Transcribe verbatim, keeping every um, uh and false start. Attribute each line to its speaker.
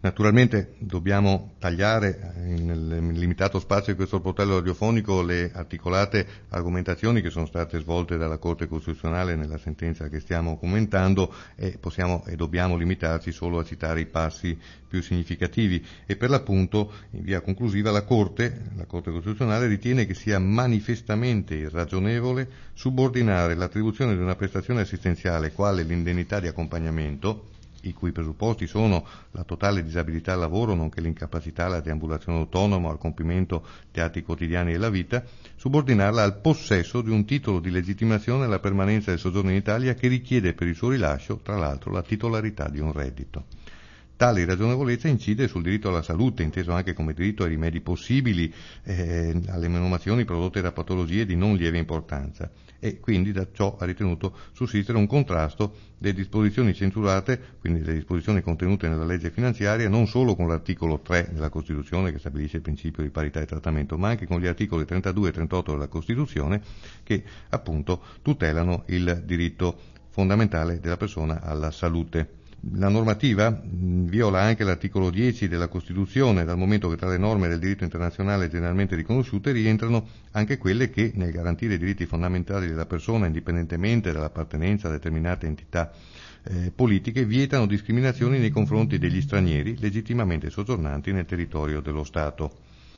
Speaker 1: Naturalmente dobbiamo tagliare nel limitato spazio di questo portello radiofonico le articolate argomentazioni che sono state svolte dalla Corte Costituzionale nella sentenza che stiamo commentando e possiamo e dobbiamo limitarci solo a citare i passi più significativi. E per l'appunto, in via conclusiva, la Corte, la Corte Costituzionale ritiene che sia manifestamente irragionevole subordinare l'attribuzione di una prestazione assistenziale quale l'indennità di accompagnamento, i cui presupposti sono la totale disabilità al lavoro, nonché l'incapacità alla deambulazione autonoma o al compimento di atti quotidiani della vita, subordinarla al possesso di un titolo di legittimazione alla permanenza del soggiorno in Italia che richiede per il suo rilascio, tra l'altro, la titolarità di un reddito. Tale irragionevolezza incide sul diritto alla salute, inteso anche come diritto ai rimedi possibili eh, alle menomazioni prodotte da patologie di non lieve importanza, e quindi da ciò ha ritenuto sussistere un contrasto delle disposizioni censurate, quindi delle disposizioni contenute nella legge finanziaria, non solo con l'articolo tre della Costituzione che stabilisce il principio di parità di trattamento, ma anche con gli articoli trentadue e trentotto della Costituzione che appunto tutelano il diritto fondamentale della persona alla salute. La normativa mh, viola anche l'articolo dieci della Costituzione, dal momento che tra le norme del diritto internazionale generalmente riconosciute rientrano anche quelle che, nel garantire i diritti fondamentali della persona indipendentemente dall'appartenenza a determinate entità eh, politiche, vietano discriminazioni nei confronti degli stranieri legittimamente soggiornanti nel territorio dello Stato.